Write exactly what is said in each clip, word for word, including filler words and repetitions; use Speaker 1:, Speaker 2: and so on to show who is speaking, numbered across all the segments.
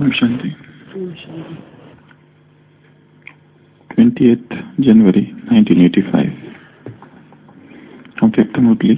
Speaker 1: ओम शांति। Twentieth January nineteen eighty five. अव्यक्त मुरली।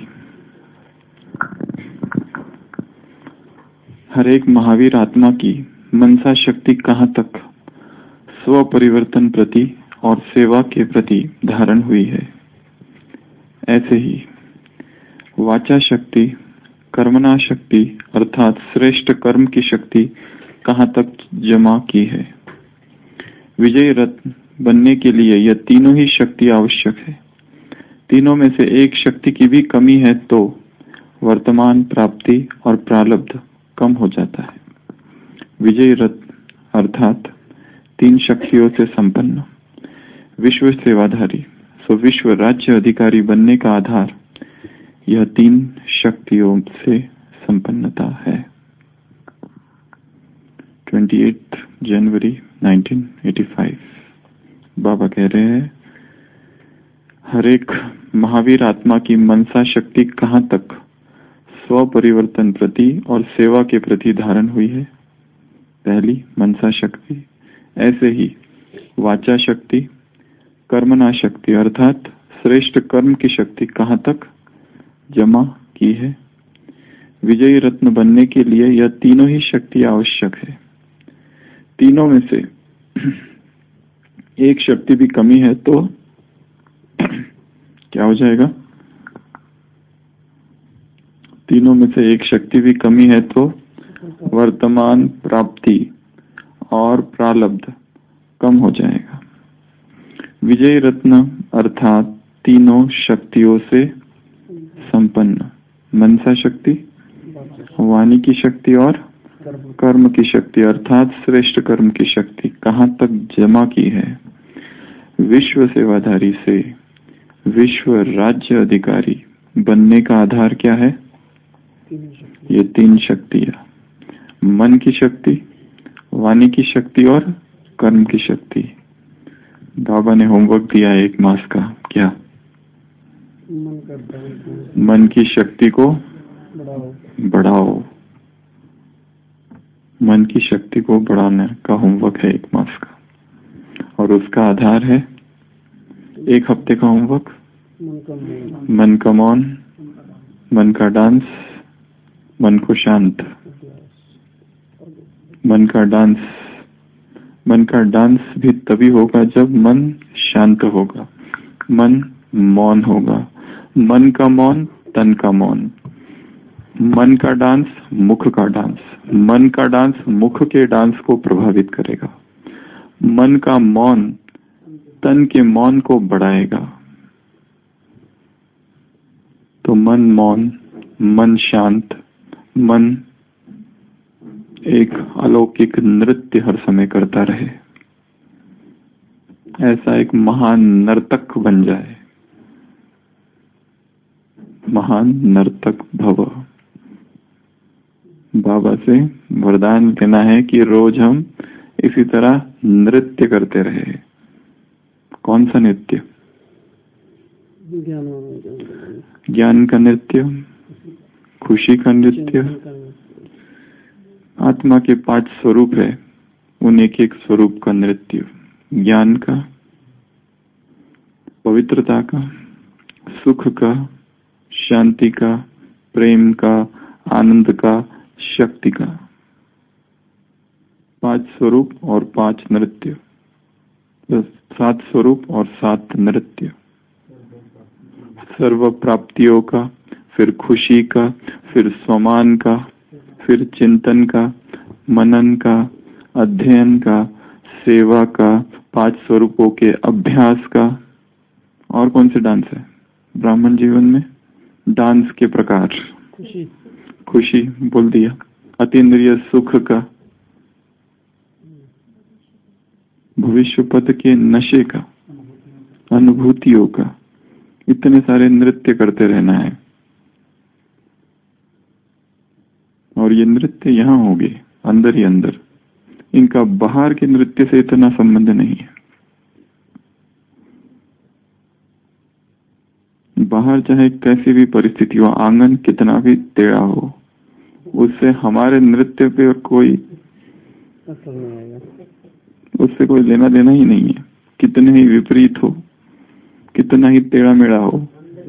Speaker 1: हर एक महावीर आत्मा की मनसा शक्ति कहाँ तक स्व परिवर्तन प्रति और सेवा के प्रति धारण हुई है, ऐसे ही वाचा शक्ति, कर्मणा शक्ति अर्थात श्रेष्ठ कर्म की शक्ति कहाँ तक जमा की है। विजय रत्न बनने के लिए यह तीनों ही शक्ति आवश्यक है। तीनों में से एक शक्ति की भी कमी है तो वर्तमान प्राप्ति और प्रारब्ध कम हो जाता है। विजय रत्न अर्थात तीन शक्तियों से संपन्न विश्व सेवाधारी, सो विश्व राज्य अधिकारी बनने का आधार यह तीन शक्तियों से संपन्नता है। अट्ठाईस जनवरी नाइनटीन एटी फाइव। बाबा कह रहे हैं, हर एक महावीर आत्मा की मनसा शक्ति कहाँ तक स्व परिवर्तन प्रति और सेवा के प्रति धारण हुई है। पहली मनसा शक्ति, ऐसे ही वाचा शक्ति, कर्मणा शक्ति अर्थात श्रेष्ठ कर्म की शक्ति कहाँ तक जमा की है। विजयी रत्न बनने के लिए यह तीनों ही शक्ति आवश्यक है। तीनों में से एक शक्ति भी कमी है तो क्या हो जाएगा। तीनों में से एक शक्ति भी कमी है तो वर्तमान प्राप्ति और प्रारब्ध कम हो जाएगा। विजयी रत्न अर्थात तीनों शक्तियों से संपन्न मनसा शक्ति, वाणी की शक्ति और कर्म की शक्ति अर्थात श्रेष्ठ कर्म की शक्ति कहाँ तक जमा की है। विश्व सेवाधारी से विश्व राज्य अधिकारी बनने का आधार क्या है। ये तीन शक्तियां, मन की शक्ति, वाणी की शक्ति और कर्म की शक्ति। बाबा ने होमवर्क दिया है एक मास का, क्या। मन की शक्ति को बढ़ाओ। मन की शक्ति को बढ़ाने का होमवर्क है एक मास का, और उसका आधार है एक हफ्ते का होमवर्क। मन का मौन, मन का डांस, मन को शांत। मन का डांस मन का डांस भी तभी होगा जब मन शांत होगा, मन मौन होगा। मन का मौन, तन का मौन। मन का डांस, मुख का डांस। मन का डांस मुख के डांस को प्रभावित करेगा। मन का मौन तन के मौन को बढ़ाएगा। तो मन मौन, मन शांत, मन एक अलौकिक नृत्य हर समय करता रहे, ऐसा एक महान नर्तक बन जाए। महान नर्तक भव। बाबा से वरदान लेना है कि रोज हम इसी तरह नृत्य करते रहे। कौन सा नृत्य। ज्ञान का नृत्य, खुशी का नृत्य। आत्मा के पांच स्वरूप है, उन एक एक स्वरूप का नृत्य। ज्ञान का, पवित्रता का, सुख का, शांति का, प्रेम का, आनंद का, शक्ति का। पांच स्वरूप और पांच नृत्य, सात स्वरूप और सात नृत्य। सर्व प्राप्तियों का, फिर खुशी का, फिर स्वमान का, फिर चिंतन का, मनन का, अध्ययन का, सेवा का, पांच स्वरूपों के अभ्यास का। और कौन से डांस है ब्राह्मण जीवन में। डांस के प्रकार, खुशी खुशी बोल दिया, अतीन्द्रिय सुख का, भविष्य पद के नशे का, अनुभूतियों का। इतने सारे नृत्य करते रहना है। और ये नृत्य यहाँ होंगे अंदर ही अंदर, इनका बाहर के नृत्य से इतना संबंध नहीं है। बाहर चाहे कैसी भी परिस्थिति हो, आंगन कितना भी टेढ़ा हो, उससे हमारे नृत्य पे कोई उससे कोई लेना देना ही नहीं है। कितने ही विपरीत हो, कितना ही टेढ़ा मेढ़ा हो,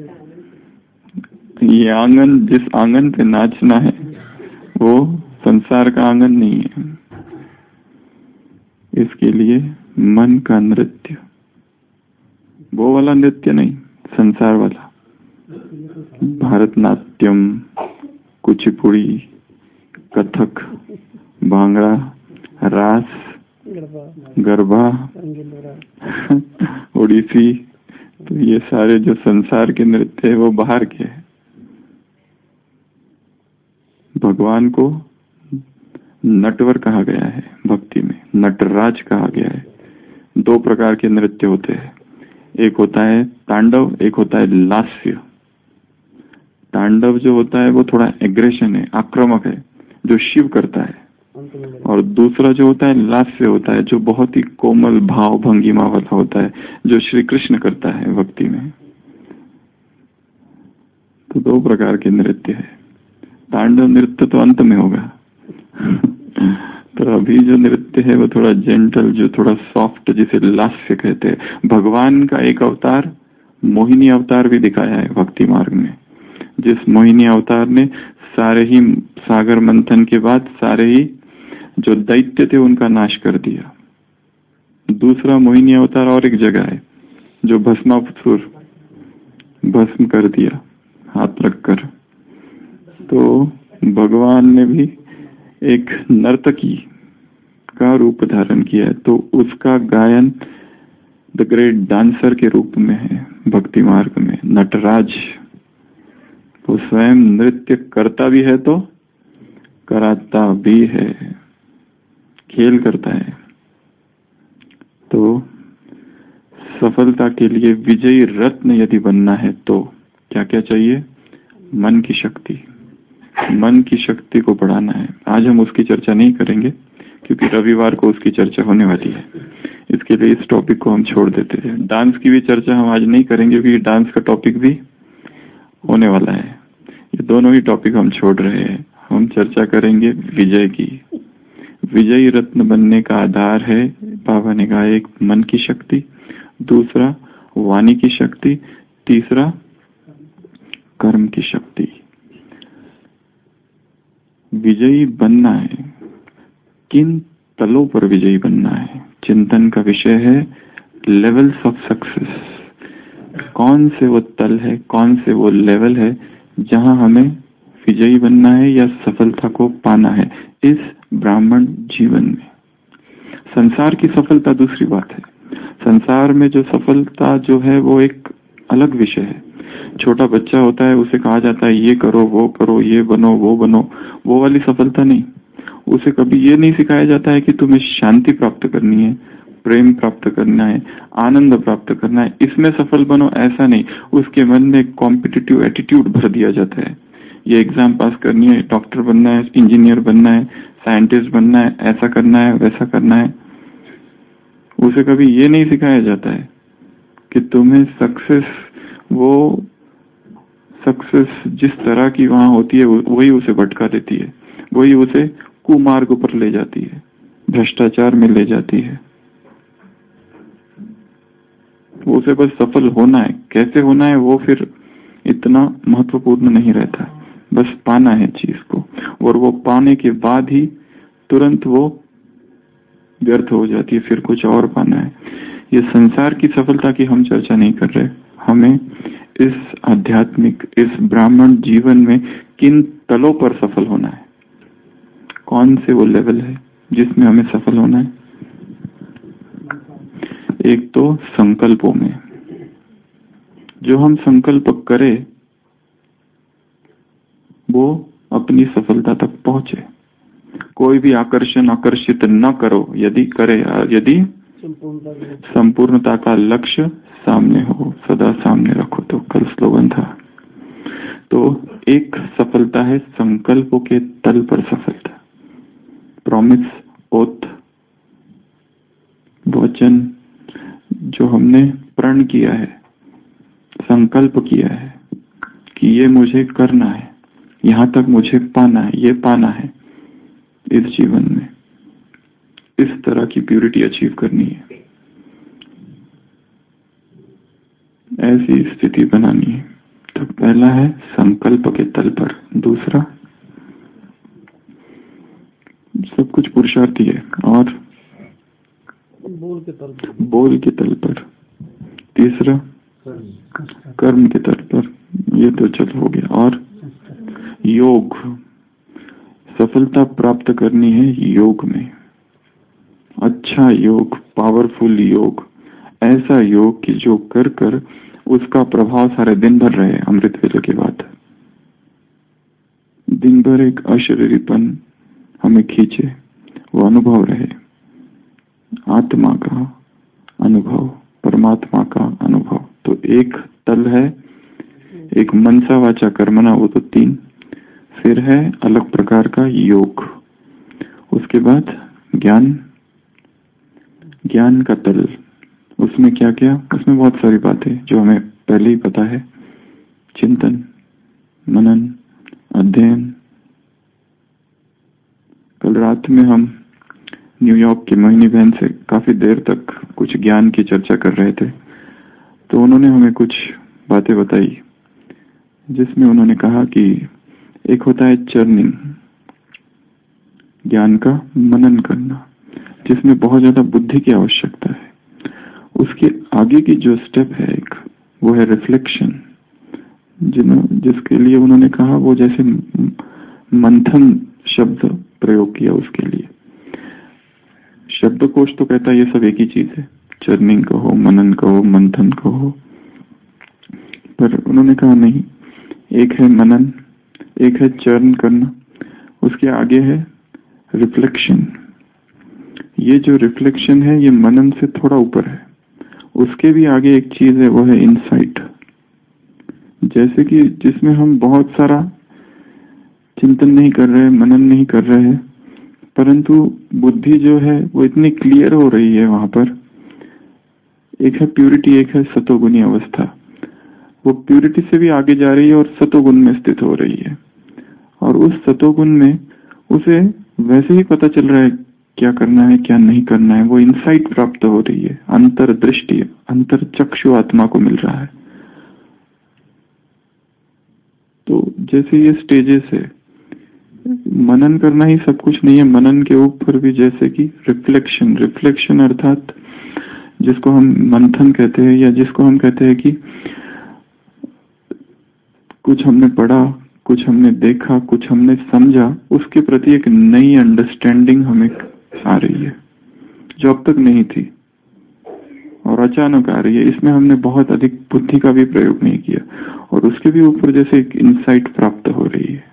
Speaker 1: ये आंगन जिस आंगन पे नाचना है वो संसार का आंगन नहीं है। इसके लिए मन का नृत्य, वो वाला नृत्य नहीं, संसार वाला, भारतनाट्यम, कुचिपुड़ी, कथक, भांगड़ा, रास, गरबा, ओडिसी, तो ये सारे जो संसार के नृत्य है वो बाहर के हैं। भगवान को नटवर कहा गया है, भक्ति में नटराज कहा गया है। दो प्रकार के नृत्य होते हैं, एक होता है तांडव, एक होता है लास्य। तांडव जो होता है वो थोड़ा एग्रेशन है, आक्रामक है, जो शिव करता है, और दूसरा जो होता है लास्य होता है, जो बहुत ही कोमल भाव भंगिमा वाला होता है, जो श्री कृष्ण करता है भक्ति में। तो दो प्रकार के नृत्य है। तांडव नृत्य तो अंत में होगा तो अभी जो नृत्य है वो थोड़ा जेंटल, जो थोड़ा सॉफ्ट, जिसे लास्य कहते हैं। भगवान का एक अवतार मोहिनी अवतार भी दिखाया है भक्ति मार्ग में, जिस मोहिनी अवतार ने सारे ही सागर मंथन के बाद सारे ही जो दैत्य थे उनका नाश कर दिया। दूसरा मोहिनी अवतार और एक जगह है जो भस्मासुर भस्म कर दिया हाथ रखकर। तो भगवान ने भी एक नर्तकी का रूप धारण किया है, तो उसका गायन द ग्रेट डांसर के रूप में है भक्ति मार्ग में। नटराज वो स्वयं नृत्य करता भी है तो कराता भी है, खेल करता है। तो सफलता के लिए विजयी रत्न यदि बनना है तो क्या क्या चाहिए? मन की शक्ति, मन की शक्ति को बढ़ाना है। आज हम उसकी चर्चा नहीं करेंगे क्योंकि रविवार को उसकी चर्चा होने वाली है, इसके लिए इस टॉपिक को हम छोड़ देते हैं। डांस की भी चर्चा हम आज नहीं करेंगे क्योंकि डांस का टॉपिक भी होने वाला है। ये दोनों ही टॉपिक हम छोड़ रहे हैं। हम चर्चा करेंगे विजय की। विजयी रत्न बनने का आधार है, बाबा ने कहा, एक मन की शक्ति, दूसरा वाणी की शक्ति, तीसरा कर्म की शक्ति। विजयी बनना है, किन तलों पर विजयी बनना है? चिंतन का विषय है लेवल्स ऑफ सक्सेस। कौन से वो तल है, कौन से वो लेवल है जहां हमें विजयी बनना है या सफलता को पाना है इस ब्राह्मण जीवन में। संसार की सफलता दूसरी बात है। संसार में जो सफलता जो है वो एक अलग विषय है। छोटा बच्चा होता है, उसे कहा जाता है ये करो, वो करो, ये बनो, वो बनो, वो वाली सफलता नहीं। उसे कभी ये नहीं सिखाया जाता है कि तुम्हें शांति प्राप्त करनी है, प्रेम प्राप्त करना है, आनंद प्राप्त करना है, इसमें सफल बनो, ऐसा नहीं। उसके मन में कॉम्पिटिटिव एटीट्यूड भर दिया जाता है। ये एग्जाम पास करनी है, डॉक्टर बनना है, इंजीनियर बनना है, साइंटिस्ट बनना है, ऐसा करना है, वैसा करना है। उसे कभी ये नहीं सिखाया जाता है कि तुम्हें सक्सेस, वो सक्सेस जिस तरह की वहां होती है वही उसे भटका देती है, वही उसे कुमार्ग पर ले जाती है, भ्रष्टाचार में ले जाती है। उसे बस सफल होना है, कैसे होना है वो फिर इतना महत्वपूर्ण नहीं रहता, बस पाना है चीज को, और वो पाने के बाद ही तुरंत वो व्यर्थ हो जाती है, फिर कुछ और पाना है। ये संसार की सफलता की हम चर्चा नहीं कर रहे। हमें इस आध्यात्मिक, इस ब्राह्मण जीवन में किन तलों पर सफल होना है, कौन से वो लेवल है जिसमें हमें सफल होना है। एक तो संकल्पों में, जो हम संकल्प करें वो अपनी सफलता तक पहुंचे। कोई भी आकर्षण आकर्षित न करो, यदि करे, यदि संपूर्णता का लक्ष्य सामने हो, सदा सामने रखो, तो कल स्लोगन था। तो एक सफलता है संकल्पों के तल पर सफलता, प्रॉमिस, ओथ, वचन, जो हमने प्रण किया है, संकल्प किया है कि ये मुझे करना है, यहां तक मुझे पाना है, ये पाना है इस जीवन में, तरह की प्यूरिटी अचीव करनी है, ऐसी स्थिति बनानी है। तो पहला है संकल्प के तल पर, दूसरा सब कुछ पुरुषार्थी है, और
Speaker 2: बोल के तल पर,
Speaker 1: बोल के तल पर, तीसरा कर्म के तल पर, ये तो चल हो गया। और योग, सफलता प्राप्त करनी है योग में, अच्छा योग, पावरफुल योग, ऐसा योग कि जो कर कर उसका प्रभाव सारे दिन भर रहे। अमृत वेले के बाद दिन भर एक अशरीरीपन हमें खींचे, वो अनुभव रहे, आत्मा का अनुभव, परमात्मा का अनुभव। तो एक तल है, एक मनसा वाचा कर्मणा, वो तो तीन। फिर है अलग प्रकार का योग, उसके बाद ज्ञान, ज्ञान का तल, उसमें क्या क्या, उसमें बहुत सारी बातें जो हमें पहले ही पता है, चिंतन, मनन, अध्ययन। कल रात में हम न्यूयॉर्क की मोहिनी बहन से काफी देर तक कुछ ज्ञान की चर्चा कर रहे थे, तो उन्होंने हमें कुछ बातें बताई, जिसमें उन्होंने कहा कि एक होता है चर्निंग, ज्ञान का मनन करना, जिसमें बहुत ज्यादा बुद्धि की आवश्यकता है। उसके आगे की जो स्टेप है एक, वो है रिफ्लेक्शन, जिसके लिए उन्होंने कहा, वो जैसे मंथन शब्द प्रयोग किया उसके लिए। शब्दकोश तो कहता है ये सब एक ही चीज है, चर्निंग कहो, मनन कहो, मंथन कहो, पर उन्होंने कहा नहीं, एक है मनन, एक है चर्न करना, उसके आगे है रिफ्लेक्शन। ये जो रिफ्लेक्शन है ये मनन से थोड़ा ऊपर है, उसके भी आगे एक चीज है, वो है इनसाइट। जैसे कि जिसमें हम बहुत सारा चिंतन नहीं कर रहे, मनन नहीं कर रहे हैं, परंतु बुद्धि जो है वो इतनी क्लियर हो रही है वहां पर। एक है प्यूरिटी, एक है सतोगुनी अवस्था, वो प्यूरिटी से भी आगे जा रही है और सतोगुण में स्थित हो रही है। और उस सतोगुण में उसे वैसे ही पता चल रहा है क्या करना है क्या नहीं करना है, वो इनसाइट प्राप्त हो रही है, अंतर्दृष्टि, अंतरचक्षु आत्मा को मिल रहा है। तो जैसे ये स्टेजेस है, मनन करना ही सब कुछ नहीं है, मनन के ऊपर भी जैसे कि रिफ्लेक्शन, रिफ्लेक्शन अर्थात जिसको हम मंथन कहते हैं, या जिसको हम कहते हैं कि कुछ हमने पढ़ा, कुछ हमने देखा, कुछ हमने समझा, उसके प्रति एक नई अंडरस्टैंडिंग हमें आ रही है जो अब तक नहीं थी और अचानक आ रही है। इसमें हमने बहुत अधिक बुद्धि का भी प्रयोग नहीं किया, और उसके भी ऊपर जैसे एक इंसाइट प्राप्त हो रही है।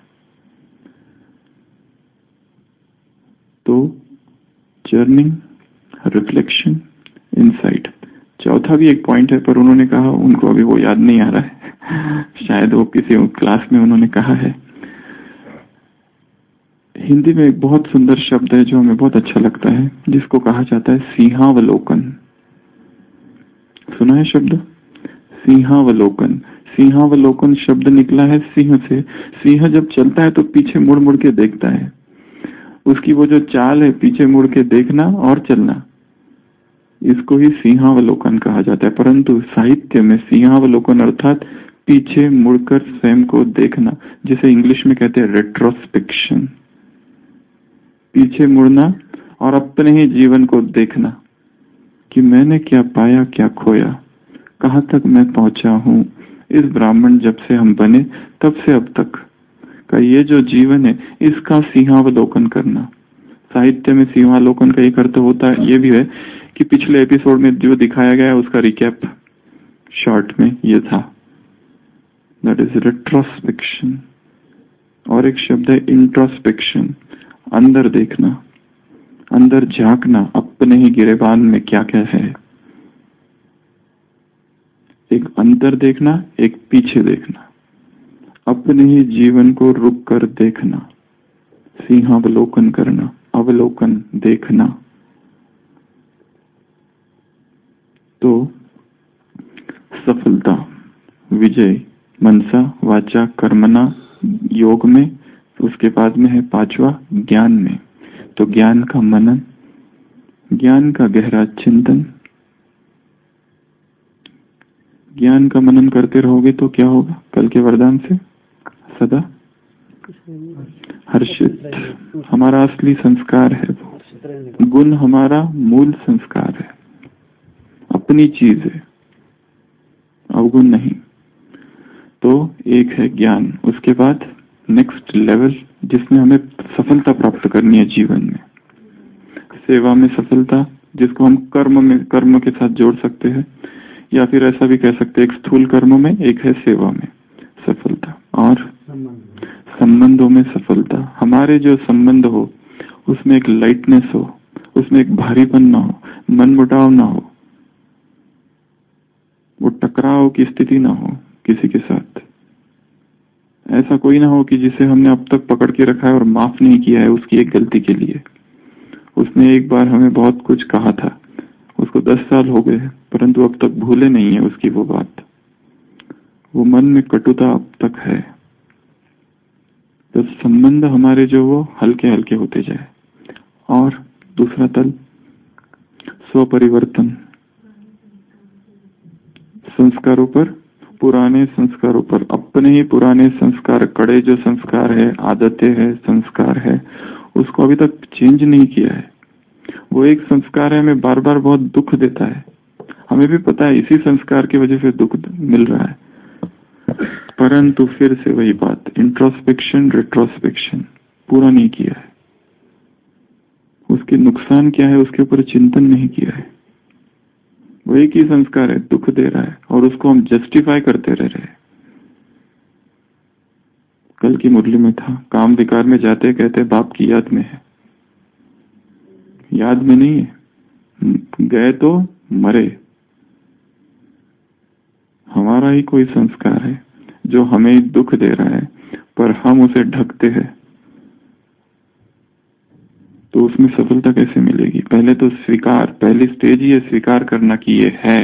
Speaker 1: तो जर्निंग, रिफ्लेक्शन, इंसाइट, चौथा भी एक पॉइंट है, पर उन्होंने कहा उनको अभी वो याद नहीं आ रहा है, शायद वो किसी क्लास में उन्होंने कहा है। हिंदी में एक बहुत सुंदर शब्द है जो हमें बहुत अच्छा लगता है, जिसको कहा जाता है सिंहावलोकन। सुना है शब्द सिंहावलोकन? सिंहावलोकन शब्द निकला है सिंह से। सिंह जब चलता है तो पीछे मुड़ मुड़ के देखता है, उसकी वो जो चाल है पीछे मुड़ के देखना और चलना, इसको ही सिंहावलोकन कहा जाता है। परंतु साहित्य में सिंहावलोकन अर्थात पीछे मुड़कर स्वयं को देखना, जिसे इंग्लिश में कहते हैं रेट्रोस्पेक्शन, पीछे मुड़ना और अपने ही जीवन को देखना कि मैंने क्या पाया, क्या खोया, कहां तक मैं पहुंचा हूं। इस ब्राह्मण जब से हम बने तब से अब तक का ये जो जीवन है, इसका सिंहावलोकन करना। साहित्य में सिंहावलोकन का एक अर्थ होता है ये भी है कि पिछले एपिसोड में जो दिखाया गया है उसका रिकैप शॉर्ट में ये था, दैट इज रेट्रोस्पेक्शन। और एक शब्द है इंट्रोस्पेक्शन, अंदर देखना, अंदर झांकना, अपने ही गिरेबान में क्या क्या है। एक अंदर देखना, एक पीछे देखना, अपने ही जीवन को रुक कर देखना, सिंहावलोकन करना, अवलोकन, देखना। तो सफलता, विजय, मनसा वाचा कर्मणा योग में, उसके बाद में है पांचवा ज्ञान में। तो ज्ञान का मनन, ज्ञान का गहरा चिंतन। ज्ञान का मनन करते रहोगे तो क्या होगा? कल के वरदान से सदा हर्षित। हमारा असली संस्कार है वो, गुण हमारा मूल संस्कार है, अपनी चीज है, अवगुण नहीं। तो एक है ज्ञान, उसके बाद नेक्स्ट लेवल जिसमें हमें सफलता प्राप्त करनी है जीवन में, सेवा में सफलता, जिसको हम कर्म में कर्म के साथ जोड़ सकते हैं, या फिर ऐसा भी कह सकते हैं एक स्थूल कर्म में, एक है सेवा में सफलता, और संबंधों में सफलता। हमारे जो संबंध हो उसमें एक लाइटनेस हो, उसमें एक भारीपन ना हो, मनमुटाव ना हो, वो टकराव की स्थिति ना हो किसी के साथ। ऐसा कोई ना हो कि जिसे हमने अब तक पकड़ के रखा है और माफ नहीं किया है उसकी एक गलती के लिए। उसने एक बार हमें बहुत कुछ कहा था, उसको दस साल हो गए, परंतु अब तक भूले नहीं है उसकी वो बात, वो मन में कटुता अब तक है। तो संबंध हमारे जो वो हल्के हल्के होते जाए। और दूसरा तल स्वपरिवर्तन, संस्कारों पर, पुराने संस्कारों पर, अपने ही पुराने संस्कार, कड़े जो संस्कार है, आदतें है, संस्कार है, उसको अभी तक चेंज नहीं किया है। वो एक संस्कार है हमें बार बार बहुत दुख देता है, हमें भी पता है इसी संस्कार की वजह से दुख मिल रहा है, परंतु फिर से वही बात, इंट्रोस्पेक्शन रेट्रोस्पेक्शन पूरा नहीं किया है, उसके नुकसान क्या है उसके ऊपर चिंतन नहीं किया है। वो एक ही संस्कार है, दुख दे रहा है, और उसको हम जस्टिफाई करते रह रहे हैं। कल की मुरली में था, काम विकार में जाते कहते बाप की याद में है, याद में नहीं है, गए तो मरे। हमारा ही कोई संस्कार है जो हमें दुख दे रहा है, पर हम उसे ढकते हैं, तो उसमें सफलता कैसे मिलेगी? पहले तो स्वीकार, पहली स्टेज ही है स्वीकार करना कि ये है,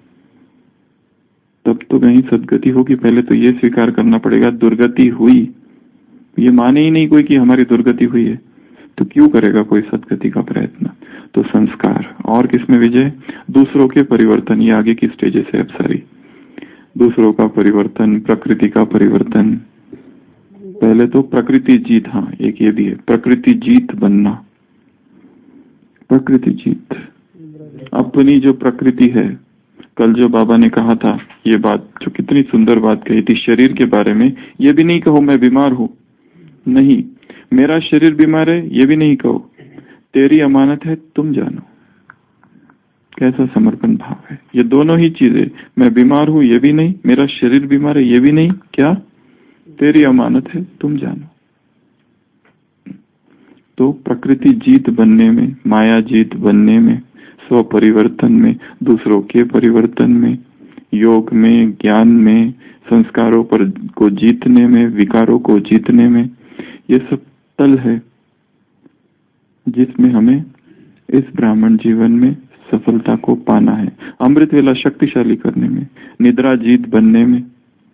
Speaker 1: तब तो कहीं सदगति होगी। पहले तो ये स्वीकार करना पड़ेगा दुर्गति हुई, ये माने ही नहीं कोई कि हमारी दुर्गति हुई है, तो क्यों करेगा कोई सदगति का प्रयत्न? तो संस्कार। और किसमें विजय? दूसरों के परिवर्तन, ये आगे की स्टेजेस है अब सारी, दूसरों का परिवर्तन, प्रकृति का परिवर्तन। पहले तो प्रकृति जीत, हाँ एक ये भी है, प्रकृति जीत बनना, प्रकृति जीत, अपनी जो प्रकृति है। कल जो बाबा ने कहा था ये बात, जो कितनी सुंदर बात कही थी शरीर के बारे में, ये भी नहीं कहो मैं बीमार हूं, नहीं मेरा शरीर बीमार है ये भी नहीं कहो, तेरी अमानत है तुम जानो। कैसा समर्पण भाव है, ये दोनों ही चीजें, मैं बीमार हूं ये भी नहीं, मेरा शरीर बीमार है ये भी नहीं, क्या? तेरी अमानत है तुम जानो। तो प्रकृति जीत बनने में, माया जीत बनने में, स्व परिवर्तन में, दूसरों के परिवर्तन में, योग में, ज्ञान में, संस्कारों पर को जीतने में, विकारों को जीतने में, ये सब तल है जिसमें हमें इस ब्राह्मण जीवन में सफलता को पाना है। अमृत वेला शक्तिशाली करने में, निद्रा जीत बनने में,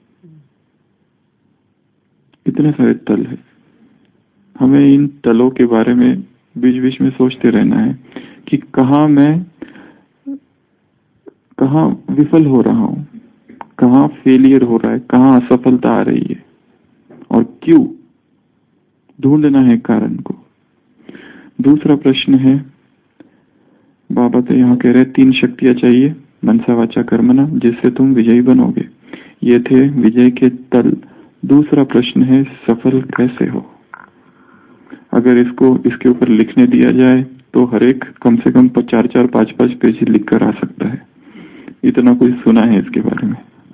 Speaker 1: इतने सारे तल है। हमें इन तलों के बारे में बीच बीच में सोचते रहना है कि कहाँ मैं, कहाँ विफल हो रहा हूँ, कहाँ फेलियर हो रहा है, कहाँ असफलता आ रही है और क्यों, ढूंढना है कारण को। दूसरा प्रश्न है, बाबा तो यहाँ कह रहे तीन शक्तियां चाहिए, मनसा वाचा कर्मणा, जिससे तुम विजयी बनोगे। ये थे विजय के तल। दूसरा प्रश्न है सफल कैसे हो। अगर इसको इसके ऊपर लिखने दिया जाए तो हर एक कम से कम चार चार पांच पांच पेज लिख कर आ सकता है, इतना कोई सुना है इसके बारे में।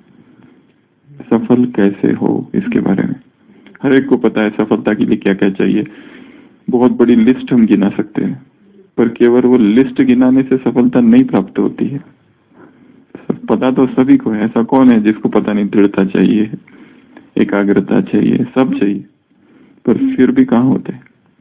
Speaker 1: सफल कैसे हो इसके बारे में हर एक को पता है, सफलता के लिए क्या क्या चाहिए, बहुत बड़ी लिस्ट हम गिना सकते हैं, पर केवल वो लिस्ट गिनाने से सफलता नहीं प्राप्त होती है। पता तो सभी को है, ऐसा कौन है जिसको पता नहीं? दृढ़ता चाहिए, एकाग्रता चाहिए, सब चाहिए, पर फिर भी कहाँ होते,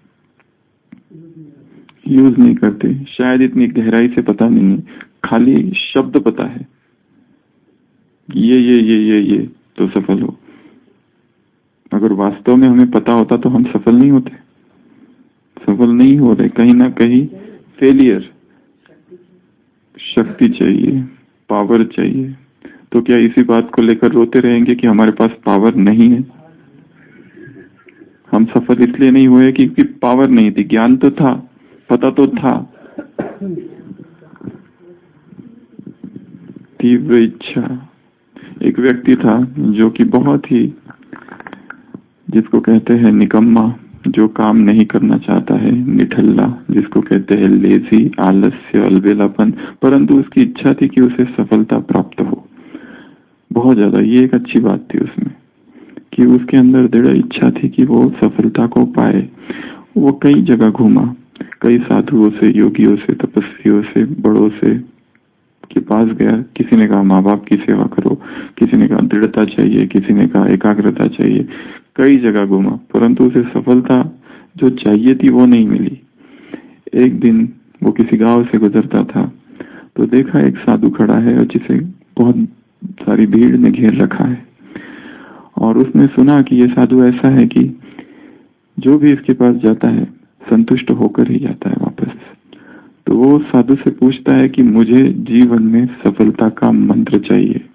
Speaker 1: यूज नहीं करते। शायद इतनी गहराई से पता नहीं है, खाली शब्द पता है ये ये ये ये ये तो सफल हो। अगर वास्तव में हमें पता होता तो हम सफल नहीं होते, सफल नहीं हो रहे, कहीं ना कहीं फेलियर, शक्ति चाहिए, पावर चाहिए, तो क्या इसी बात को लेकर रोते रहेंगे कि हमारे पास पावर नहीं है? हम सफल इसलिए नहीं हुए क्योंकि पावर नहीं थी। ज्ञान तो था, पता तो था, तीव्र इच्छा। एक व्यक्ति था जो कि बहुत ही, जिसको कहते हैं निकम्मा, जो काम नहीं करना चाहता है, निठल्ला, जिसको कहते हैं लेजी, आलस्य, अलबेलापन, परंतु उसकी इच्छा थी कि उसे सफलता प्राप्त हो बहुत ज्यादा। ये एक अच्छी बात थी उसमें कि उसके अंदर दृढ़ इच्छा थी कि वो सफलता को पाए। वो कई जगह घूमा, कई साधुओं से, योगियों से, तपस्वियों से, बड़ों से के पास गया। किसी ने कहा माँ बाप की सेवा करो, किसी ने कहा दृढ़ता चाहिए, किसी ने कहा एकाग्रता चाहिए। कई जगह घूमा, परंतु उसे सफलता जो चाहिए थी वो नहीं मिली। एक दिन वो किसी गांव से गुजरता था तो देखा एक साधु खड़ा है और जिसे बहुत सारी भीड़ ने घेर रखा है, और उसने सुना कि ये साधु ऐसा है कि जो भी इसके पास जाता है संतुष्ट होकर ही जाता है वापस। तो वो साधु से पूछता है कि मुझे जीवन में सफलता का मंत्र चाहिए।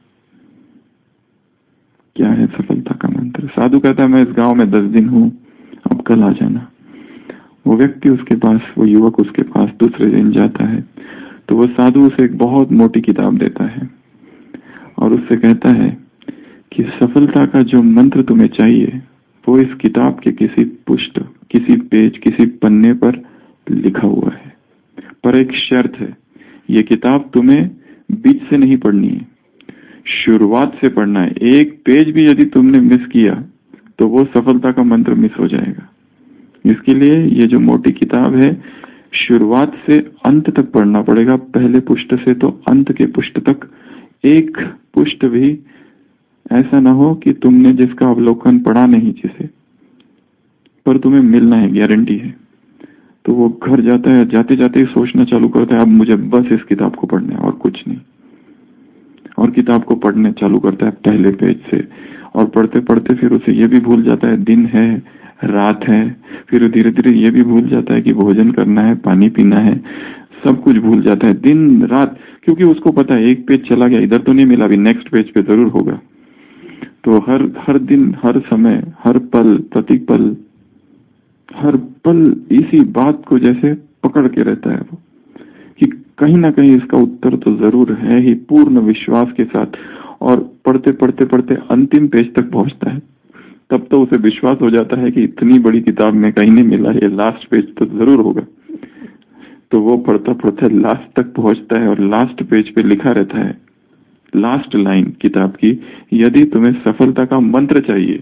Speaker 1: क्या है सफलता का मंत्र? साधु कहता है मैं इस गांव में दस दिन हूं, अब कल आ जाना। वो व्यक्ति उसके पास, वो युवक उसके पास दूसरे दिन जाता है तो वो साधु उसे एक बहुत मोटी किताब देता है और उससे कहता है कि सफलता का जो मंत्र तुम्हें चाहिए वो इस किताब के किसी पुष्ट, किसी पेज, किसी पन्ने पर लिखा हुआ है, पर एक शर्त है, ये किताब तुम्हें बीच से नहीं पढ़नी है, शुरुआत से पढ़ना है। एक पेज भी यदि तुमने मिस किया तो वो सफलता का मंत्र मिस हो जाएगा। इसके लिए ये जो मोटी किताब है शुरुआत से अंत तक पढ़ना पड़ेगा, पहले पुष्ट से तो अंत के पुष्ट तक। एक पुष्ट भी ऐसा ना हो कि तुमने जिसका अवलोकन पढ़ा नहीं जिसे, पर तुम्हें मिलना है, गारंटी है। तो वो घर जाता है, जाते जाते ही सोचना चालू करता है अब मुझे बस इस किताब को पढ़ना है और कुछ नहीं, और किताब को पढ़ने चालू करता है पहले पेज से, और पढ़ते पढ़ते फिर उसे ये भी भूल जाता है दिन है, रात है, फिर धीरे धीरे ये भी भूल जाता है कि भोजन करना है, पानी पीना है, सब कुछ भूल जाता है दिन रात, क्योंकि उसको पता है एक पेज चला गया, इधर तो नहीं मिला, अभी नेक्स्ट पेज पे जरूर होगा। तो हर हर दिन, हर समय, हर पल, प्रति पल, हर पल इसी बात को जैसे पकड़ के रहता है वो कि कहीं ना कहीं इसका उत्तर तो जरूर है ही, पूर्ण विश्वास के साथ। और पढ़ते पढ़ते पढ़ते अंतिम पेज तक पहुंचता है, तब तो उसे विश्वास हो जाता है कि इतनी बड़ी किताब में कहीं नहीं मिला, ये लास्ट पेज तो जरूर होगा। तो वो पढ़ता पढ़ता लास्ट तक पहुंचता है और लास्ट पेज पे लिखा रहता है, लास्ट लाइन किताब की, यदि तुम्हें सफलता का मंत्र चाहिए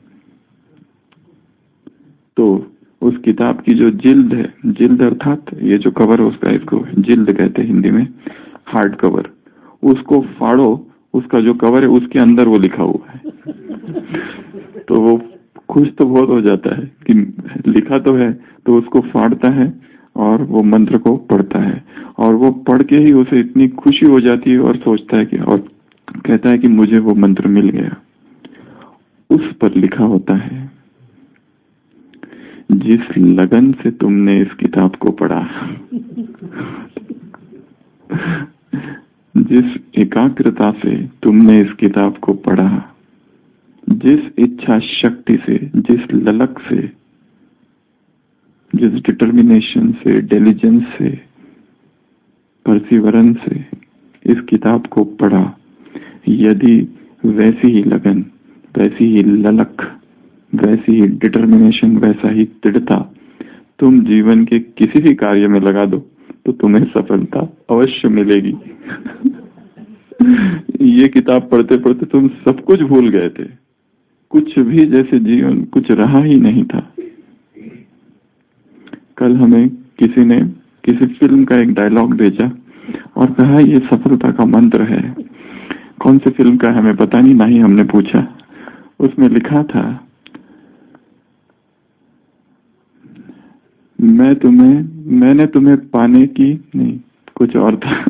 Speaker 1: तो उस किताब की जो जिल्द है, जिल्द अर्थात ये जो कवर है उसका, इसको जिल्द कहते हैं हिंदी में, हार्ड कवर, उसको फाड़ो, उसका जो कवर है उसके अंदर वो लिखा हुआ है। तो वो खुश तो बहुत हो जाता है कि लिखा तो है, तो उसको फाड़ता है और वो मंत्र को पढ़ता है, और वो पढ़ के ही उसे इतनी खुशी हो जाती है और सोचता है कि, और कहता है कि मुझे वो मंत्र मिल गया। उस पर लिखा होता है जिस लगन से तुमने इस किताब को पढ़ा, जिस एकाग्रता से तुमने इस किताब को पढ़ा, जिस इच्छा शक्ति से, जिस ललक से, जिस डिटर्मिनेशन से, डिलीजेंस से, परसिवरेंस से इस किताब को पढ़ा, यदि वैसी ही लगन, वैसी ही ललक, वैसी ही डिटर्मिनेशन, वैसा ही दृढ़ता तुम जीवन के किसी भी कार्य में लगा दो तो तुम्हें सफलता अवश्य मिलेगी। ये किताब पढ़ते पढ़ते तुम सब कुछ भूल गए थे, कुछ भी जैसे जीवन कुछ रहा ही नहीं था। कल हमें किसी ने किसी फिल्म का एक डायलॉग भेजा और कहा ये सफलता का मंत्र है। कौन सी फिल्म का है हमें पता नहीं, ना ही हमने पूछा। उसमें लिखा था, मैं तुम्हें, मैंने तुम्हें पाने की, नहीं कुछ और था।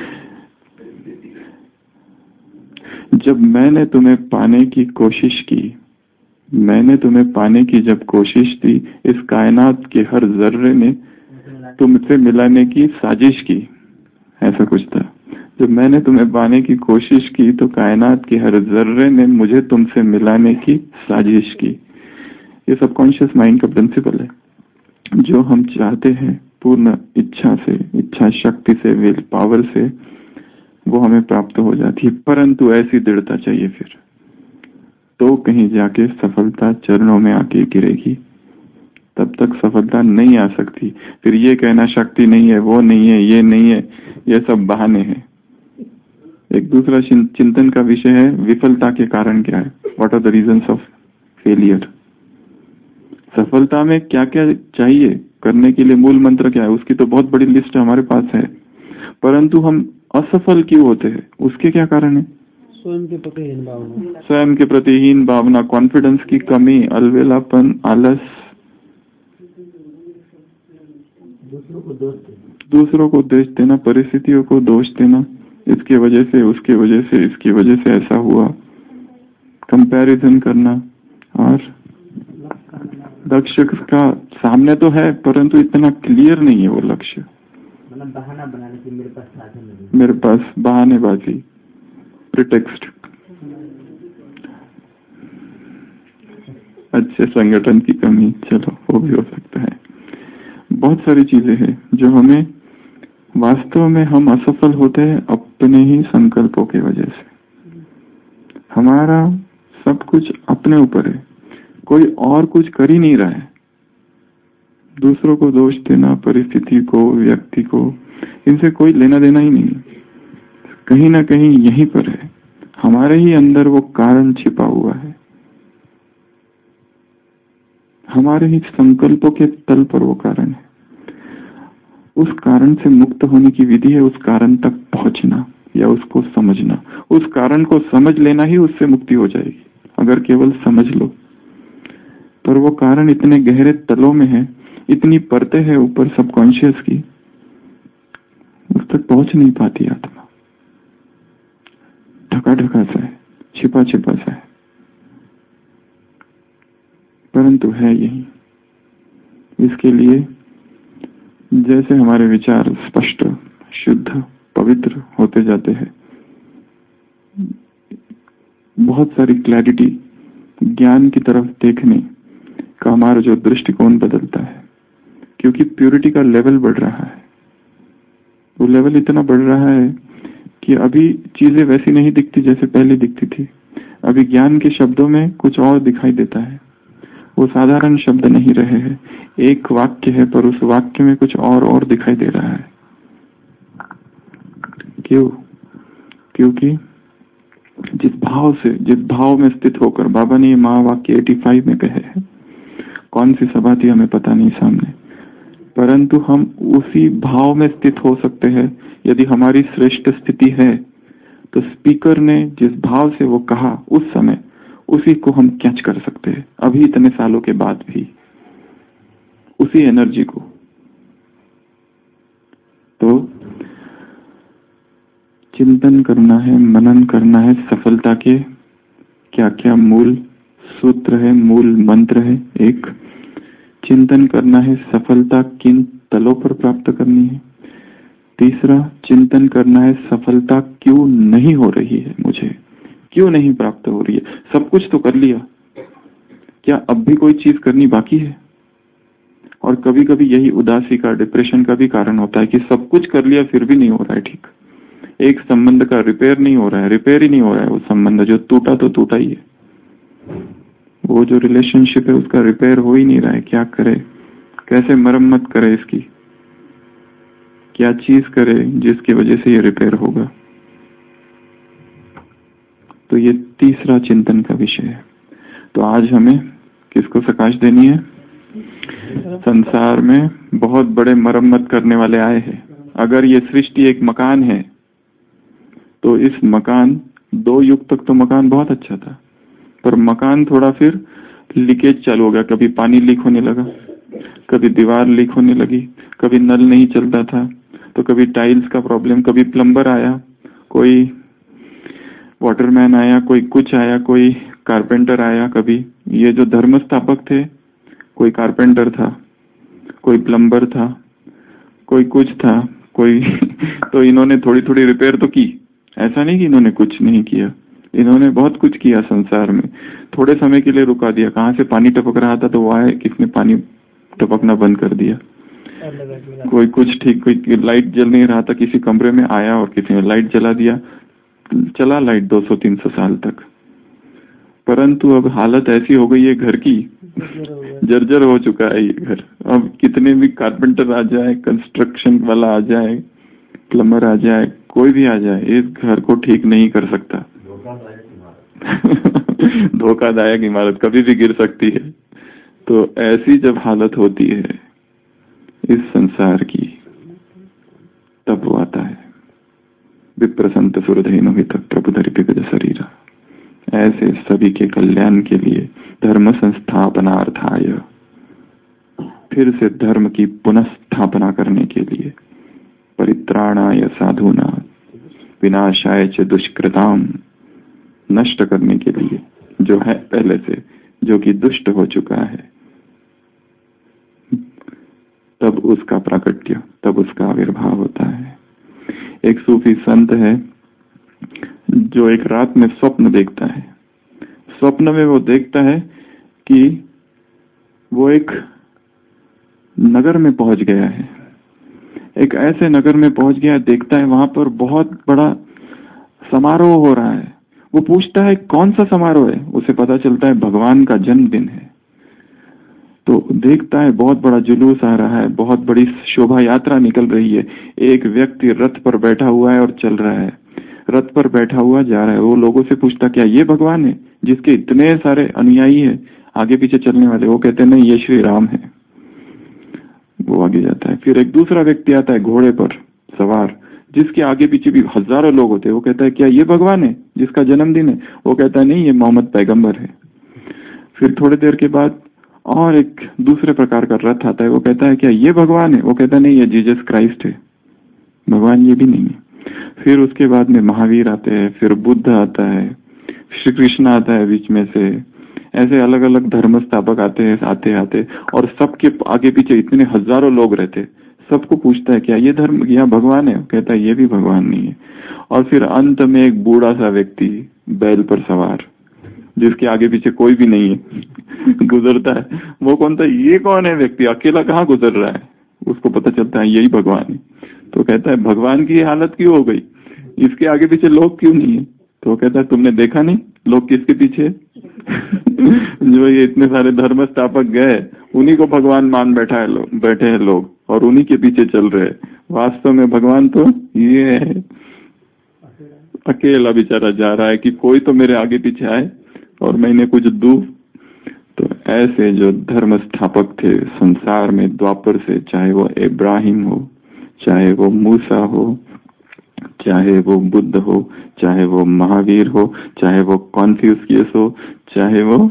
Speaker 1: जब मैंने तुम्हें पाने की कोशिश की, मैंने तुम्हें पाने की जब कोशिश की, इस कायनात के हर जर्रे ने तुमसे मिलाने की साजिश की, ऐसा कुछ था। जब मैंने तुम्हें पाने की कोशिश की तो कायनात के हर जर्रे ने मुझे तुमसे मिलाने की साजिश की। ये सबकॉन्शियस माइंड का प्रिंसिपल है। जो हम चाहते हैं पूर्ण इच्छा से, इच्छा शक्ति से, विल पावर से, वो हमें प्राप्त हो जाती है, परंतु ऐसी दृढ़ता चाहिए फिर तो कहीं जाके सफलता चरणों में आके गिरेगी। तब तक सफलता नहीं आ सकती। फिर ये कहना शक्ति नहीं है, वो नहीं है, ये नहीं है, ये सब बहाने हैं। एक दूसरा चिंतन का विषय है विफलता के कारण क्या है, what are the reasons of failure. सफलता में क्या क्या चाहिए करने के लिए, मूल मंत्र क्या है, उसकी तो बहुत बड़ी लिस्ट हमारे पास है, परंतु हम असफल क्यों होते हैं, उसके क्या कारण है?
Speaker 2: स्वयं के प्रति हीन भावना,
Speaker 1: स्वयं के प्रति हीन भावना, कॉन्फिडेंस की कमी, अलवेलापन, आलस,
Speaker 2: दूसरों को दोष देना,
Speaker 1: दूसरों को दोष देना, परिस्थितियों को दोष देना, इसकी वजह से, उसकी वजह से, इसकी वजह से ऐसा हुआ, कंपैरिजन करना, और लक्ष्य का सामने तो है परंतु इतना क्लियर नहीं है वो लक्ष्य,
Speaker 2: मतलब बहाना बनाने की मेरे पास साधन नहीं,
Speaker 1: मेरे पास बहानेबाजी, प्रिटेक्स्ट, अच्छे संगठन की कमी, चलो वो भी हो सकता है। बहुत सारी चीजें हैं जो हमें, वास्तव में हम असफल होते हैं अपने ही संकल्पों की वजह से। हमारा सब कुछ अपने ऊपर है, कोई और कुछ कर ही नहीं रहा है। दूसरों को दोष देना, परिस्थिति को, व्यक्ति को, इनसे कोई लेना देना ही नहीं। कहीं ना कहीं यहीं पर है, हमारे ही अंदर वो कारण छिपा हुआ है, हमारे ही संकल्पों के तल पर वो कारण है। उस कारण से मुक्त होने की विधि है उस कारण तक पहुंचना या उसको समझना। उस कारण को समझ लेना ही उससे मुक्ति हो जाएगी, अगर केवल समझ लो। पर वो कारण इतने गहरे तलों में है, इतनी परतें है ऊपर सबकॉन्शियस की, उस तक पहुंच नहीं पाती आत्मा, ढका ढका सा है, छिपा छिपा सा है, परंतु है यही। इसके लिए जैसे हमारे विचार स्पष्ट, शुद्ध, पवित्र होते जाते हैं, बहुत सारी क्लैरिटी, ज्ञान की तरफ देखने का हमारा जो दृष्टिकोण बदलता है, क्योंकि प्यूरिटी का लेवल बढ़ रहा है। वो लेवल इतना बढ़ रहा है कि अभी चीजें वैसी नहीं दिखती जैसे पहले दिखती थी। अभी ज्ञान के शब्दों में कुछ और दिखाई देता है, वो साधारण शब्द नहीं रहे हैं। एक वाक्य है पर उस वाक्य में कुछ और और दिखाई दे रहा है। क्यों? क्योंकि जिस भाव से, जिस भाव में स्थित होकर, बाबा ने माँ वाक्य पचासी में कहे हैं, कौन सी सभा थी हमें पता नहीं सामने, परंतु हम उसी भाव में स्थित हो सकते हैं यदि हमारी श्रेष्ठ स्थिति है। तो स्पीकर ने जिस भाव से वो कहा उस समय, उसी को हम कैच कर सकते हैं अभी इतने सालों के बाद भी, उसी एनर्जी को। तो चिंतन करना है, मनन करना है, सफलता के क्या क्या मूल सूत्र है, मूल मंत्र है। एक, चिंतन करना है सफलता किन तलों पर प्राप्त करनी है। तीसरा, चिंतन करना है सफलता क्यों नहीं हो रही है, मुझे क्यों नहीं प्राप्त हो रही है। सब कुछ तो कर लिया, क्या अब भी कोई चीज करनी बाकी है? और कभी कभी यही उदासी का, डिप्रेशन का भी कारण होता है कि सब कुछ कर लिया फिर भी नहीं हो रहा है ठीक। एक संबंध का रिपेयर नहीं हो रहा है, रिपेयर ही नहीं हो रहा है। वो संबंध जो टूटा तो टूटा ही है, वो जो रिलेशनशिप है उसका रिपेयर हो ही नहीं रहा है। क्या करे, कैसे मरम्मत करे इसकी, क्या चीज करे जिसकी वजह से ये रिपेयर होगा। तो ये तीसरा चिंतन का विषय है। तो आज हमें किसको सकाश देनी है? संसार में बहुत बड़े मरम्मत करने वाले आए हैं। अगर ये सृष्टि एक मकान है तो इस मकान, दो युग तक तो मकान बहुत अच्छा था, पर मकान थोड़ा फिर लीकेज चालू हो गया। कभी पानी लीक होने लगा, कभी दीवार लीक होने लगी, कभी नल नहीं चलता था, तो कभी टाइल्स का प्रॉब्लम, कभी प्लम्बर आया, कोई वाटरमैन आया, कोई कुछ आया, कोई कारपेंटर आया। कभी ये जो धर्म स्थापक थे, कोई कारपेंटर था, कोई प्लम्बर था, कोई कुछ था, कोई तो इन्होंने थोड़ी थोड़ी रिपेयर तो की, ऐसा नहीं कि इन्होंने कुछ नहीं किया, इन्होंने बहुत कुछ किया संसार में। थोड़े समय के लिए रुका दिया, कहाँ से पानी टपक रहा था तो वह किसने पानी टपकना बंद कर दिया। कोई कुछ ठीक, कोई लाइट जल नहीं रहा था, किसी कमरे में आया और किसी ने लाइट जला दिया, चला लाइट दो सौ तीन सौ साल तक। परंतु अब हालत ऐसी हो गई है घर की, जर्जर हो चुका है ये घर। अब कितने भी कारपेंटर आ जाए, कंस्ट्रक्शन वाला आ जाए, प्लम्बर आ जाए, कोई भी आ जाए, इस घर को ठीक नहीं कर सकता। धोखादायक इमारत कभी भी गिर सकती है। तो ऐसी जब हालत होती है इस संसार की, तब वो आता है विप्रसंत सुरधेनु हित प्रभु धरिपिगज शरीरा। ऐसे सभी के कल्याण के लिए, धर्म संस्थापनार्थाय, फिर से धर्म की पुनः करने के लिए, परित्राणाय साधुना विनाशाय च दुष्कृताम, नष्ट करने के लिए जो है पहले से, जो कि दुष्ट हो चुका है, तब उसका प्राकट्य, तब उसका आविर्भाव होता है। एक सूफी संत है जो एक रात में स्वप्न देखता है। स्वप्न में वो देखता है कि वो एक नगर में पहुंच गया है, एक ऐसे नगर में पहुंच गया, देखता है वहां पर बहुत बड़ा समारोह हो रहा है। वो पूछता है कौन सा समारोह है, उसे पता चलता है भगवान का जन्मदिन है। तो देखता है बहुत बड़ा जुलूस आ रहा है, बहुत बड़ी शोभा यात्रा निकल रही है। एक व्यक्ति रथ पर बैठा हुआ है और चल रहा है, रथ पर बैठा हुआ जा रहा है। वो लोगों से पूछता क्या ये भगवान है जिसके इतने सारे अनुयायी है आगे पीछे चलने वाले? वो कहते नहीं, ये श्री राम है। वो आगे जाता है। फिर एक दूसरा व्यक्ति आता है घोड़े पर सवार, जिसके आगे पीछे भी हजारों लोग होते हैं। वो कहता है क्या ये भगवान है जिसका जन्मदिन है? वो कहता है नहीं, ये मोहम्मद पैगंबर है। फिर थोड़ी देर के बाद और एक दूसरे प्रकार का रथ आता है। वो कहता है क्या ये भगवान है? वो कहता है नहीं, ये जीसस क्राइस्ट है। भगवान ये भी नहीं है। फिर उसके बाद में महावीर आते हैं, फिर बुद्ध आता है, श्री कृष्ण आता है बीच में से। ऐसे अलग अलग धर्म स्थापक आते हैं आते आते, और सबके आगे पीछे इतने हजारों लोग रहते। सबको पूछता है क्या ये धर्म, यहाँ भगवान है? कहता है ये भी भगवान नहीं है। और फिर अंत में एक बूढ़ा सा व्यक्ति बैल पर सवार, जिसके आगे पीछे कोई भी नहीं है, गुजरता है। वो कौन था? ये कौन है व्यक्ति, अकेला कहाँ गुजर रहा है? उसको पता चलता है यही भगवान है। तो कहता है भगवान की हालत क्यों हो गई, इसके आगे पीछे लोग क्यों नहीं है? तो कहता है तुमने देखा नहीं लोग किसके पीछे? जो ये इतने सारे धर्म स्थापक गए, उन्हीं को भगवान मान बैठा है लोग, बैठे हैं लोग, और उन्हीं के पीछे चल रहे हैं। वास्तव में भगवान तो ये है, अकेला बेचारा जा रहा है कि कोई तो मेरे आगे पीछे आए और मैं इन्हें कुछ दूं। तो ऐसे जो धर्म स्थापक थे संसार में द्वापर से, चाहे वो इब्राहिम हो, चाहे वो मूसा हो, चाहे वो बुद्ध हो, चाहे वो महावीर हो, चाहे वो कॉन्फ्यूशियस हो, चाहे वो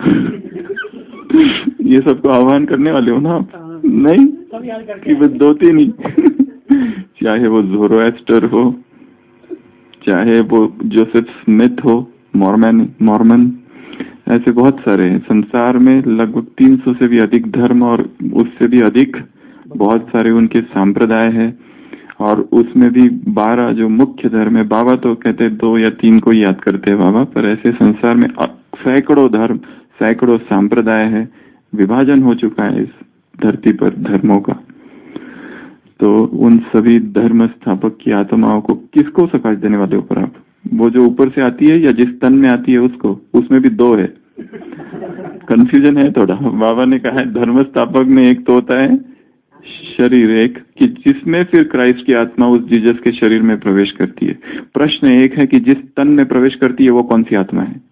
Speaker 1: ये सबको आह्वान करने वाले हो ना आप? नहीं कि बस दो तीन ही चाहे वो ज़ोरोएस्टर हो, चाहे वो जोसेफ स्मिथ हो, मॉर्मन मॉर्मन ऐसे बहुत सारे हैं संसार में। लगभग तीन सौ से भी अधिक धर्म और उससे भी अधिक बहुत सारे उनके संप्रदाय है। और उसमें भी बारह जो मुख्य धर्म है, बाबा तो कहते हैं दो या तीन को याद करते हैं बाबा, पर ऐसे संसार में सैकड़ों धर्म, सैकड़ों संप्रदाय है। विभाजन हो चुका है इस धरती पर धर्मों का। तो उन सभी धर्म स्थापक की आत्माओं को किसको सकाश देने वाले ऊपर आप? वो जो ऊपर से आती है या जिस तन में आती है उसको? उसमें भी दो है, कंफ्यूजन है थोड़ा। बाबा ने कहा है धर्म स्थापक में एक तो होता है शरीर, एक कि जिसमें फिर क्राइस्ट की आत्मा उस जीसस के शरीर में प्रवेश करती है। प्रश्न एक है कि जिस तन में प्रवेश करती है वो कौन सी आत्मा है?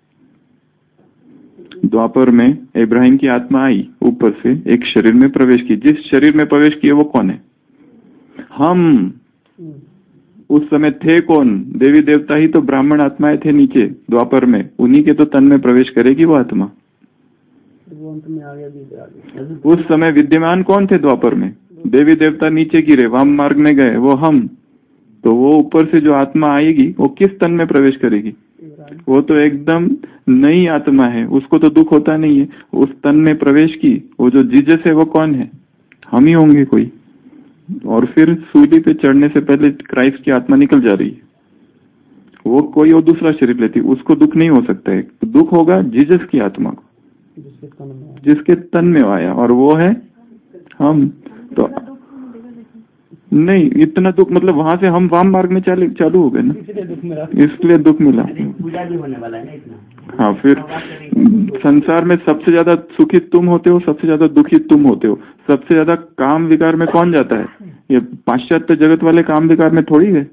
Speaker 1: द्वापर में इब्राहिम की आत्मा आई ऊपर से, एक शरीर में प्रवेश की। जिस शरीर में प्रवेश किए वो कौन है? हम। उस समय थे कौन? देवी देवता ही तो ब्राह्मण आत्माएं थे नीचे द्वापर में, उन्हीं के तो तन में प्रवेश करेगी वो आत्मा। उस समय विद्यमान कौन थे द्वापर में? देवी देवता नीचे गिरे, वाम मार्ग में गए, वो हम। तो वो ऊपर से जो आत्मा आएगी वो किस तन में प्रवेश करेगी? वो तो एकदम नई आत्मा है, उसको तो दुख होता नहीं है। उस तन में प्रवेश की वो जो जीसस है वो कौन है? हम ही होंगे कोई। और फिर सूली पे चढ़ने से पहले क्राइस्ट की आत्मा निकल जा रही है, वो कोई और दूसरा शरीर लेती, उसको दुख नहीं हो सकता है। दुख होगा जीसस की आत्मा को, जिसके तन में आया, और वो है हम। तो नहीं, इतना दुख मतलब वहां से हम वाम मार्ग में चालू चालू हो गए ना, इसलिए दुख मिला।
Speaker 2: पूजा भी होने वाला है ना इतना।
Speaker 1: हाँ, फिर संसार में सबसे ज्यादा सुखी तुम होते हो, सबसे ज्यादा दुखी तुम होते हो। सबसे ज्यादा काम विकार में कौन जाता है? ये पाश्चात्य जगत वाले काम विकार में थोड़ी है।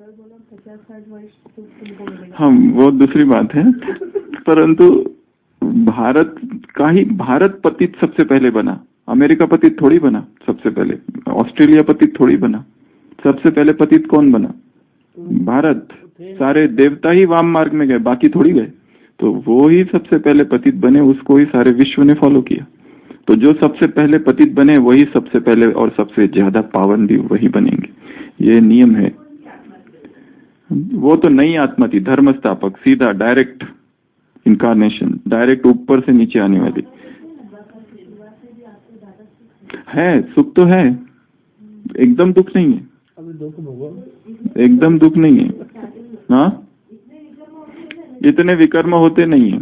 Speaker 1: हम वो दूसरी बात है, परंतु भारत का ही भारत पतित सबसे पहले बना, अमेरिका पतित थोड़ी बना सबसे पहले, ऑस्ट्रेलिया पतित थोड़ी बना। सबसे पहले पतित कौन बना? भारत। सारे देवता ही वाम मार्ग में गए, बाकी थोड़ी गए। तो वो ही सबसे पहले पतित बने, उसको ही सारे विश्व ने फॉलो किया। तो जो सबसे पहले पतित बने वही सबसे पहले और सबसे ज्यादा पावन भी वही बनेंगे, ये नियम है। वो तो नई आत्मा थी, धर्म स्थापक, सीधा डायरेक्ट इनकारनेशन, डायरेक्ट ऊपर से नीचे आने वाली है। सुख तो है, एकदम दुख नहीं है, एकदम दुख नहीं है। हाँ, इतने विकर्म होते नहीं है,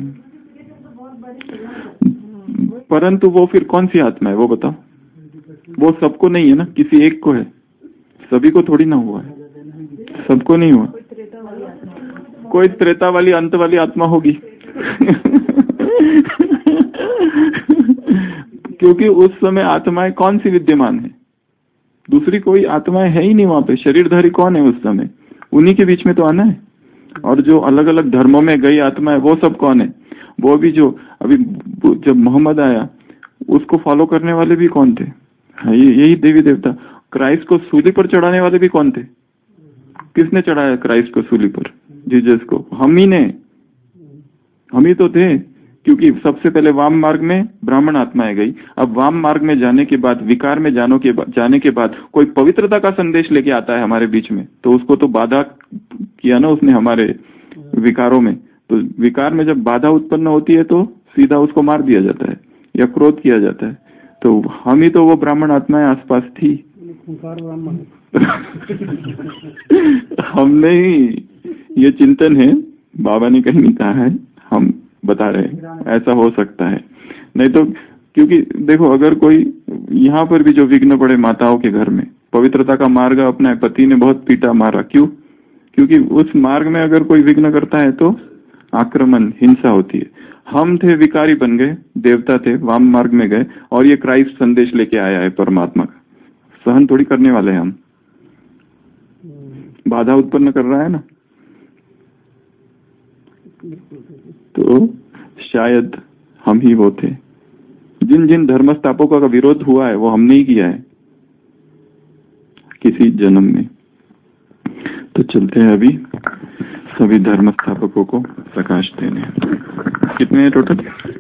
Speaker 1: परंतु वो फिर कौन सी आत्मा है वो बताओ? वो सबको नहीं है ना, किसी एक को है, सभी को थोड़ी ना हुआ है, सबको नहीं हुआ। कोई त्रेता वाली अंत वाली आत्मा होगी क्योंकि उस समय आत्माएं कौन सी विद्यमान है? दूसरी कोई आत्माएं है ही नहीं वहां पे। शरीरधारी कौन है उस समय? उन्हीं के बीच में तो आना है। और जो अलग अलग धर्मों में गई आत्मा है वो सब कौन है? वो भी जो अभी जब मोहम्मद आया उसको फॉलो करने वाले भी कौन थे? यही देवी देवता। क्राइस्ट को सूली पर चढ़ाने वाले भी कौन थे? किसने चढ़ाया क्राइस्ट को सूली पर? जीसस को। हम ही ने, हम ही तो थे, क्योंकि सबसे पहले वाम मार्ग में ब्राह्मण आत्माएं गई। अब वाम मार्ग में जाने के बाद, विकार में जाने के बाद जाने के बाद कोई पवित्रता का संदेश लेके आता है हमारे बीच में, तो उसको तो बाधा किया ना उसने हमारे विकारों में। तो विकार में जब बाधा उत्पन्न होती है तो सीधा उसको मार दिया जाता है या क्रोध किया जाता है। तो हम ही तो वो ब्राह्मण आत्माएं आसपास थी हमने ही, ये चिंतन है, बाबा ने कहीं नहीं कहा है, हम बता रहे हैं ऐसा हो सकता है। नहीं तो क्योंकि देखो, अगर कोई यहाँ पर भी जो विघ्न पड़े माताओं के घर में, पवित्रता का मार्ग अपना पति ने बहुत पीटा मारा, क्यों? क्योंकि उस मार्ग में अगर कोई विघ्न करता है तो आक्रमण, हिंसा होती है। हम थे विकारी बन गए, देवता थे, वाम मार्ग में गए, और ये क्राइस्ट संदेश लेके आया है परमात्मा का। सहन थोड़ी करने वाले हैं हम, बाधा उत्पन्न कर रहा है ना। तो शायद हम ही वो थे। जिन जिन धर्म स्थापकों का विरोध हुआ है वो हमने ही किया है किसी जन्म में। तो चलते हैं अभी सभी धर्म स्थापकों को प्रकाश देने। कितने हैं टोटल?